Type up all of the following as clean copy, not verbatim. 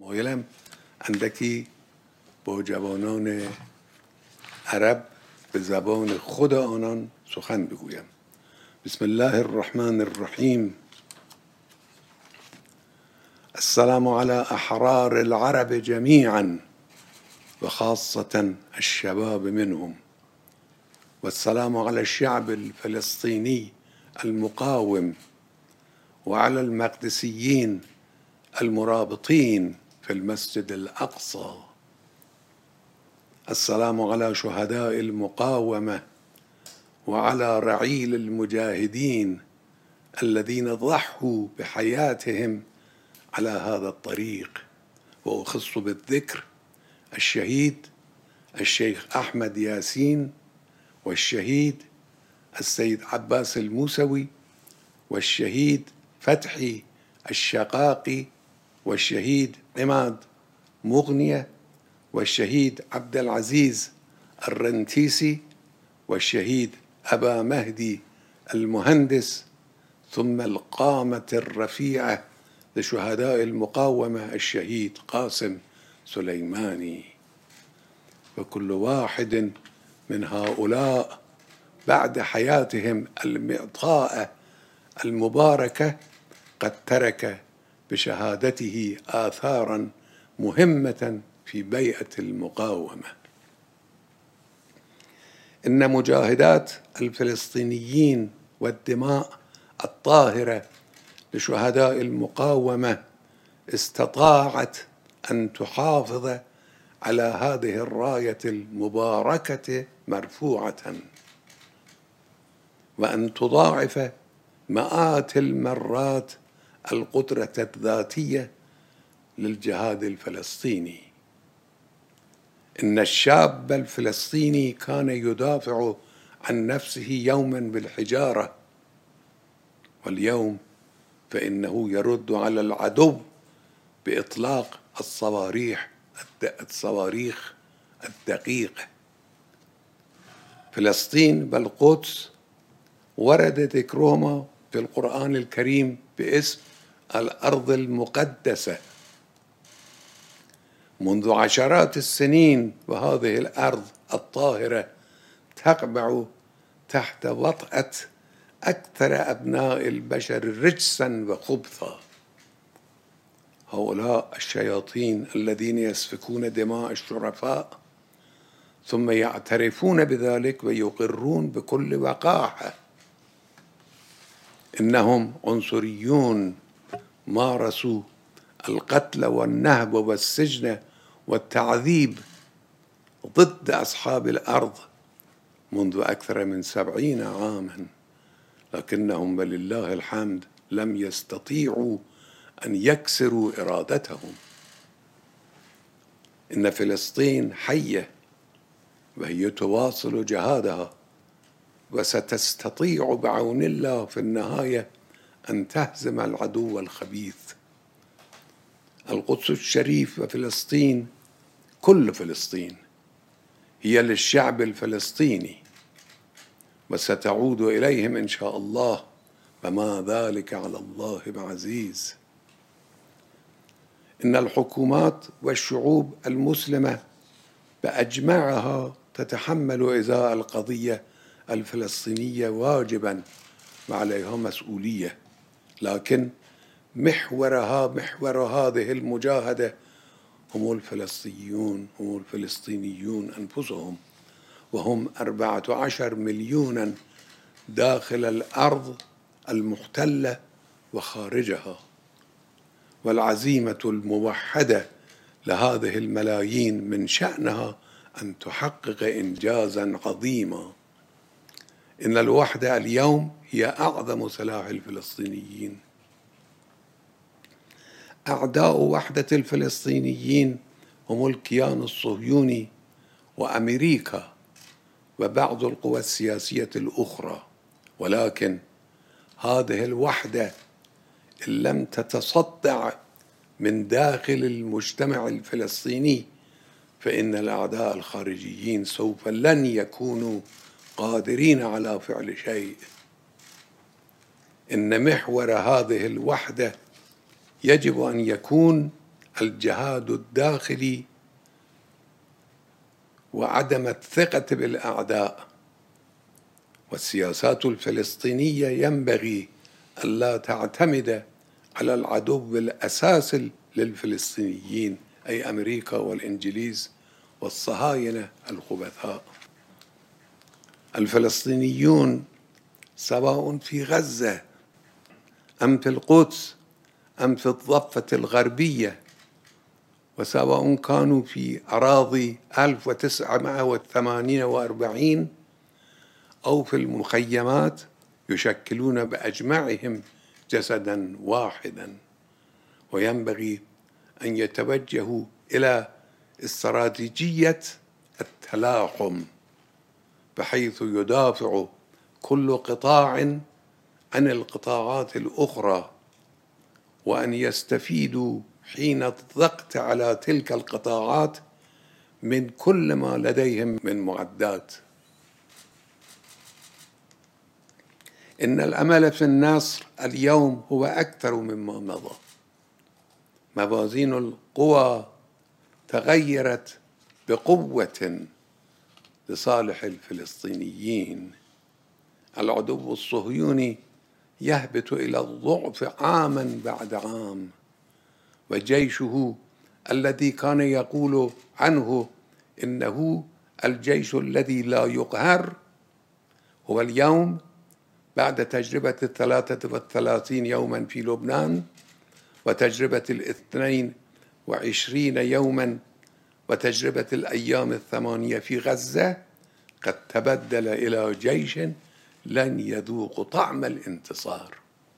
مایلم اندکی با جوانان عرب به زبان خود آنان سخن بگویم. بسم الله الرحمن الرحیم. السلام على أحرار العرب جميعا وخاصة الشباب منهم، والسلام على الشعب الفلسطيني المقاوم وعلى المقدسيين المرابطين في المسجد الأقصى. السلام على شهداء المقاومة وعلى رعيل المجاهدين الذين ضحوا بحياتهم على هذا الطريق، وأخص بالذكر الشهيد الشيخ أحمد ياسين، والشهيد السيد عباس الموسوي، والشهيد فتحي الشقاقي، والشهيد عماد مغنية، والشهيد عبد العزيز الرنتيسي، والشهيد أبا مهدي المهندس، ثم القامة الرفيعة لشهداء المقاومة الشهيد قاسم سليماني. وكل واحد من هؤلاء بعد حياتهم المعطاءة المباركة قد ترك بشهادته آثارا مهمة في بيئة المقاومة. إن مجاهدات الفلسطينيين والدماء الطاهرة لشهداء المقاومة استطاعت أن تحافظ على هذه الراية المباركة مرفوعة، وأن تضاعف مئات المرات القدرة الذاتية للجهاد الفلسطيني. إن الشاب الفلسطيني كان يدافع عن نفسه يوما بالحجارة، واليوم فإنه يرد على العدو بإطلاق الصواريخ الدقيقة. فلسطين بالقدس ورد ذكرهما في القرآن الكريم باسم الأرض المقدسة منذ عشرات السنين، وهذه الأرض الطاهرة تقبع تحت وطأة أكثر أبناء البشر رجسا وخبثا. هؤلاء الشياطين الذين يسفكون دماء الشرفاء ثم يعترفون بذلك ويقرون بكل وقاحة إنهم عنصريون مارسوا القتل والنهب والسجن والتعذيب ضد أصحاب الأرض منذ أكثر من 70 عاما، لكنهم ولله الحمد لم يستطيعوا أن يكسروا إرادتهم. إن فلسطين حية وهي تواصل جهادها، وستستطيع بعون الله في النهاية أن تهزم العدو الخبيث. القدس الشريف وفلسطين، كل فلسطين هي للشعب الفلسطيني، وستعود إليهم إن شاء الله، وما ذلك على الله بعزيز. إن الحكومات والشعوب المسلمة بأجمعها تتحمل إزاء القضية الفلسطينية واجبا وعليها مسؤولية، لكن محور هذه المجاهدة هم الفلسطينيون أنفسهم، وهم 14 مليونا داخل الأرض المحتلة وخارجها. والعزيمة الموحدة لهذه الملايين من شأنها أن تحقق إنجازا عظيما. إن الوحدة اليوم هي أعظم سلاح الفلسطينيين. أعداء وحدة الفلسطينيين هم الكيان الصهيوني وأمريكا وبعض القوى السياسية الأخرى، ولكن هذه الوحدة إن لم تتصدع من داخل المجتمع الفلسطيني فإن الأعداء الخارجيين سوف لن يكونوا قادرين على فعل شيء. إن محور هذه الوحدة يجب أن يكون الجهاد الداخلي وعدم الثقة بالأعداء. والسياسات الفلسطينية ينبغي ألا تعتمد على العدو الأساسي للفلسطينيين، أي أمريكا والإنجليز والصهاينة الخبثاء. الفلسطينيون سواء في غزة أم في القدس أم في الضفة الغربية، وسواء كانوا في أراضي 1948 أو في المخيمات، يشكلون بأجمعهم جسدا واحدا. وينبغي أن يتوجهوا إلى استراتيجية التلاحم، بحيث يدافع كل قطاع عن القطاعات الأخرى، وأن يستفيدوا حين الضغط على تلك القطاعات من كل ما لديهم من معدات. إن الأمل في النصر اليوم هو أكثر مما مضى. موازين القوى تغيرت بقوة لصالح الفلسطينيين. العدو الصهيوني يهبط إلى الضعف عاما بعد عام، وجيشه الذي كان يقول عنه إنه الجيش الذي لا يقهر، هو اليوم بعد تجربة 33 يوما في لبنان، وتجربة 22 يوما، وتجربة الأيام 8 في غزة، قد تبدل إلى جيش لن يذوق طعم الانتصار.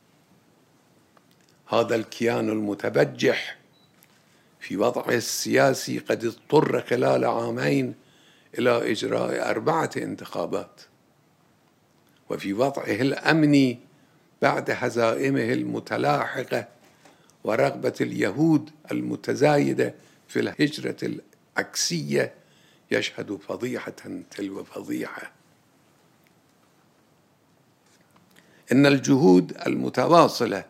هذا الكيان المتبجح في وضعه السياسي قد اضطر خلال عامين إلى إجراء 4 انتخابات، وفي وضعه الأمني بعد هزائمه المتلاحقة ورغبة اليهود المتزايدة في الهجرة العكسية يشهد فضيحة تلو فضيحة. إن الجهود المتواصلة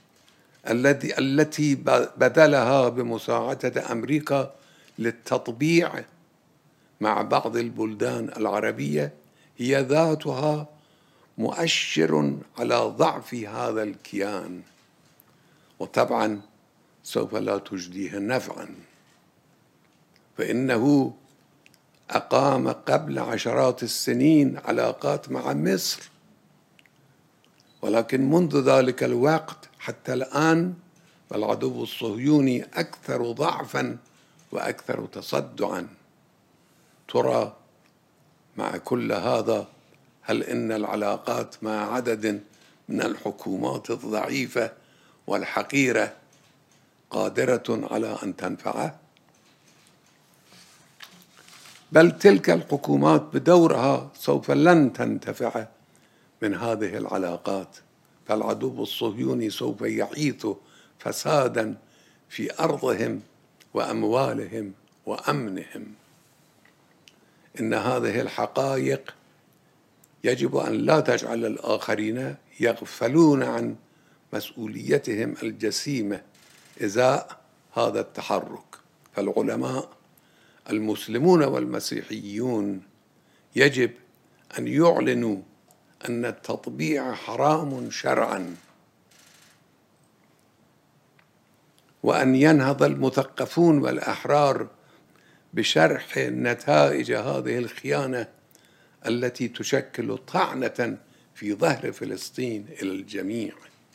التي بذلها بمساعدة أمريكا للتطبيع مع بعض البلدان العربية هي ذاتها مؤشر على ضعف هذا الكيان، وطبعا سوف لا تجديه نفعا، فإنه أقام قبل عشرات السنين علاقات مع مصر، ولكن منذ ذلك الوقت حتى الآن العدو الصهيوني أكثر ضعفا وأكثر تصدعا. ترى مع كل هذا هل إن العلاقات مع عدد من الحكومات الضعيفة والحقيرة قادرة على أن تنفعه؟ بل تلك الحكومات بدورها سوف لن تنتفع من هذه العلاقات، فالعدو الصهيوني سوف يعيث فسادا في أرضهم وأموالهم وأمنهم. إن هذه الحقائق يجب أن لا تجعل الآخرين يغفلون عن مسؤوليتهم الجسيمة إزاء هذا التحرك. فالعلماء المسلمون والمسيحيون يجب أن يعلنوا أن التطبيع حرام شرعا، وأن ينهض المثقفون والأحرار بشرح نتائج هذه الخيانة التي تشكل طعنة في ظهر فلسطين إلى الجميع.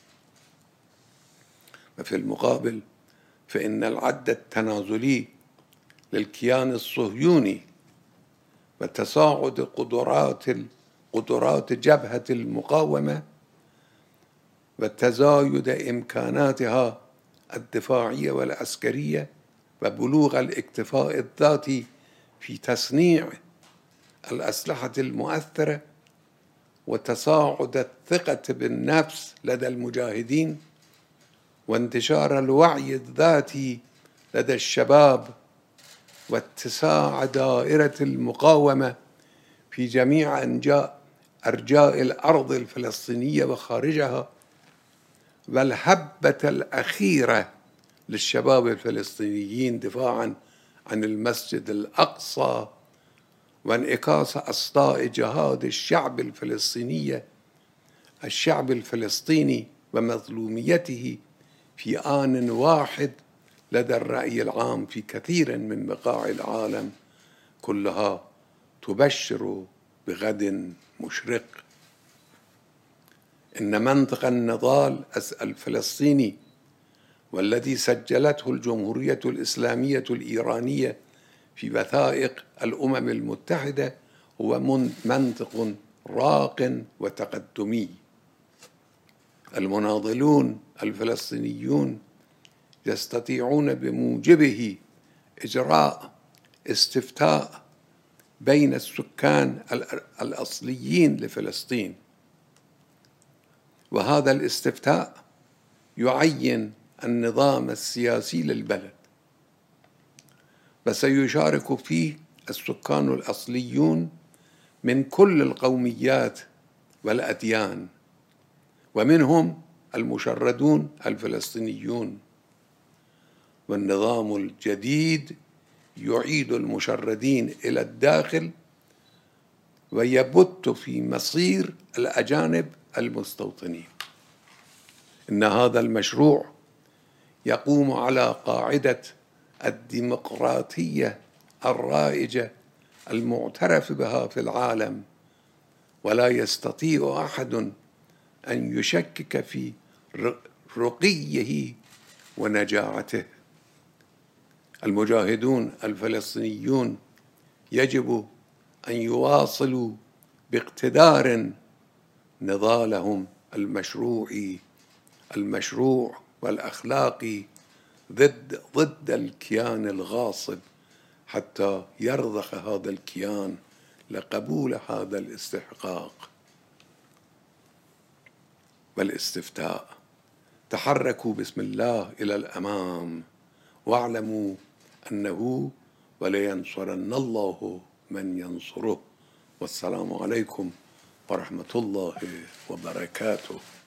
وفي المقابل فإن العد التنازلي للكيان الصهيوني وتصاعد قدرات جبهة المقاومة وتزايد إمكاناتها الدفاعية والعسكرية وبلوغ الاكتفاء الذاتي في تصنيع الأسلحة المؤثرة وتصاعد الثقة بالنفس لدى المجاهدين وانتشار الوعي الذاتي لدى الشباب واتساع دائرة المقاومة في جميع أرجاء الأرض الفلسطينية وخارجها، والهبة الأخيرة للشباب الفلسطينيين دفاعا عن المسجد الأقصى وانعكاس أصداء جهاد الشعب الفلسطيني ومظلوميته في آن واحد لدى الرأي العام في كثير من بقاع العالم كلها تبشر بغد مشرق. إن منطق النضال الفلسطيني والذي سجلته الجمهورية الإسلامية الإيرانية في وثائق الأمم المتحدة هو منطق راق وتقدمي. المناضلون الفلسطينيون يستطيعون بموجبه إجراء استفتاء بين السكان الأصليين لفلسطين، وهذا الاستفتاء يعين النظام السياسي للبلد، وسيشارك فيه السكان الأصليون من كل القوميات والأديان، ومنهم المشردون الفلسطينيون. والنظام الجديد يعيد المشردين إلى الداخل ويبت في مصير الأجانب المستوطنين. إن هذا المشروع يقوم على قاعدة الديمقراطية الرائجة المعترف بها في العالم، ولا يستطيع أحد أن يشكك في رقيه ونجاعته. المجاهدون الفلسطينيون يجب أن يواصلوا باقتدار نضالهم المشروع والأخلاقي ضد الكيان الغاصب، حتى يرضخ هذا الكيان لقبول هذا الاستحقاق والاستفتاء. تحركوا بسم الله إلى الأمام، واعلموا أنه ولينصرن الله من ينصره. والسلام عليكم ورحمة الله وبركاته.